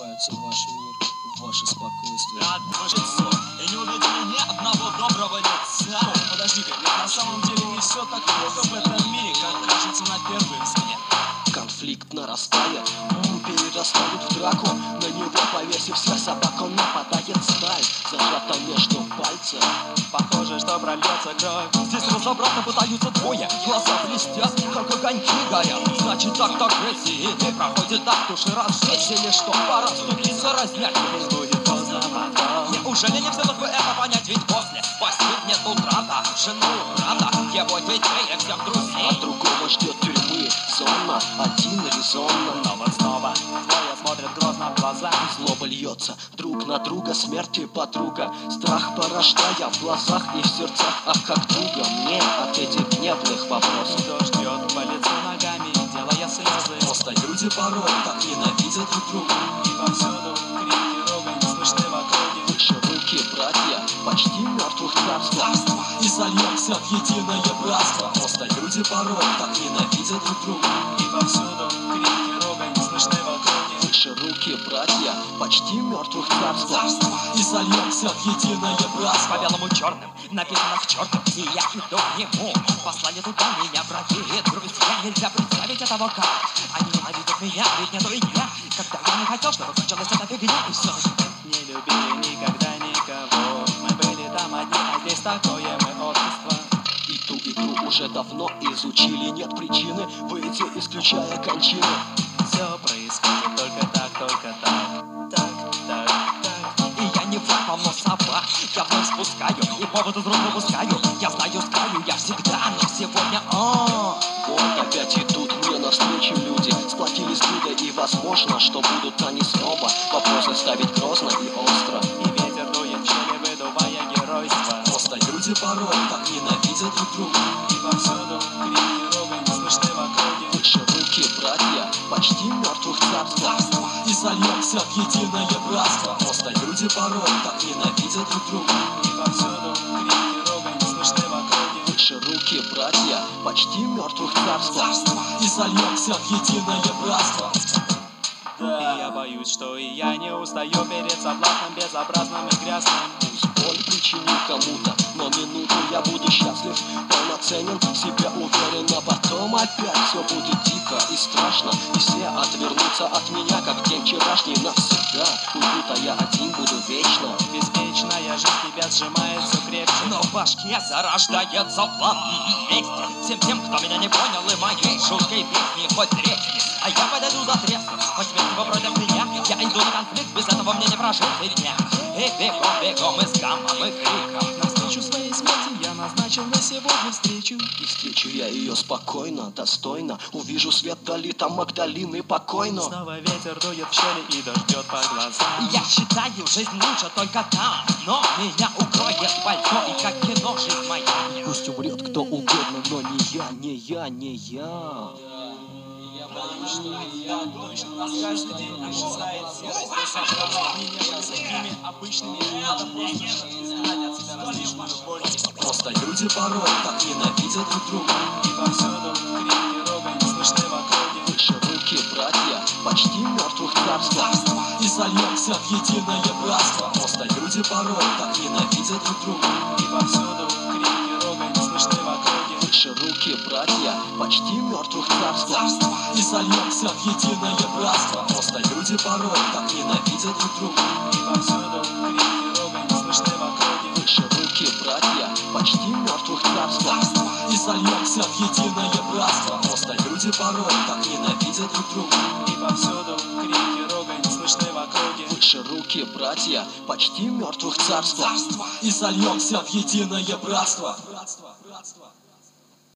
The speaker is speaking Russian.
врываются в ваш мир, в ваше спокойствие. И не увидели ни одного доброго лица. Подожди-ка, ведь на самом деле не все так плохо в этом мире, как кажется на первый взгляд. Конфликт нарастает, перерастает в драку. На него повесив всех собак, он нападает сталь, зажата между пальцев. Похоже, что прольется кровь. Здесь разобраться пытаются двое, глаза блестят, как огоньки горят. Значит, акт агрессии не проходит так, души разжечь или что, пора ступиться, разнять. Не будет поздно потом. Неужели не в силах вы это понять, ведь после постигнет утрата жену, брата, его детей и всех друзей. А другого ждет тюрьмы, зона, один резонно. Но вот снова двое смотрят грозно в глаза. Злоба льется друг на друга, смерти подруга. Страх порождая в глазах и в сердцах. Ах, как туго мне от этих гневных вопросов. Кто ждет по лицу ногами, делая слезы. Просто люди порой так ненавидят друг друга. И повсюду крики, ругань слышны в округе. Выше руки, братья, почти мертвых царства. И сольемся в единое братство. Просто люди порой так ненавидят друг друга. И повсюду крики, ругань слышны в округе. Выше руки, братья, почти мертвых царства. И сольемся в единое братство. По белому черным написано в чертом, и я иду к нему. Послали туда меня враги, друзья, нельзя представить этого как. Они ненавидят меня, ведь нету и дня, когда я не хотел, чтобы кончилась эта фигня, и все же. Не любили никогда никого. Мы были там одни, а здесь такое мы общество. И ту уже давно изучили. Нет причины выйти, исключая кончины. Все происходит только так, только так. И я не враг вам, но собак. Я вновь спускаю и повод из рук выпускаю. Я знаю с краю, я всегда, но сегодня Вот опять идут мне навстречу люди. Сплотились чудо и возможно, что будут они снова вопросы ставить грозно и остро. И ветер дует в щели, выдувая геройство. Просто люди порой так ненавидят друг друга. И повсюду крики, ругань слышны в округе. Выше руки, братья, почти мертвых царства. И сольемся в единое братство. Просто люди порой так ненавидят друг друга. И повсюду крики, ругань слышны в округе. Выше руки, братья, почти мертвых царства. И сольемся в единое братство. И я боюсь, что и я не устаю перед соблазном безобразным и грязным. Пусть боль причиню кому-то, но минуту я буду счастлив, полноценен, в себе уверен, а потом опять все будет дико и страшно. И все отвернутся от меня, как день вчерашний, навсегда. Уйдут, а я один буду вечно. Беспечная жизнь тебя сжимает все крепче. но в башке зарождается план мести. Всем тем, кто меня не понял, и моей шуткой песни хоть треть. А я подойду за треском, хоть смерть против меня. Я иду на конфликт, без этого мне не прожить и дня. И бегом и с гаммом и криком. Навстречу своей смерти я назначил на сегодня встречу. И встречу я ее спокойно, достойно. Увижу свет вдали, там Магдалины покойно. Снова ветер дует в щели и дождет по глазам. Я считаю, жизнь лучше только там, но меня укроет пальто, и как кино жизнь моя. Пусть умрет кто угодно, но не я, не я, не я. Что я точно нас каждый день ожидает серость и соблазн. Не нежиться ими обычными, надо просто изгнать от себя различную боль. Просто люди порой так ненавидят друг друга. И повсюду крики, ругань слышны в округе. Выше руки, братья, почти мертвых царства. И сольемся в единое братство. Просто люди порой так ненавидят друг друга. И повсюду крики, ругань слышны в округе. Выше руки, братья, почти мертвых царства. И сольемся в единое братство. Просто люди порой так ненавидят друг друга. И повсюду крики, ругань слышны в округе. Выше руки, братья, почти мертвых царства. И сольемся в единое братство. Просто люди порой так ненавидят друг друга. И повсюду крики, ругань слышны в округе. Выше руки, братья, почти мертвых царства. И сольемся в единое братство.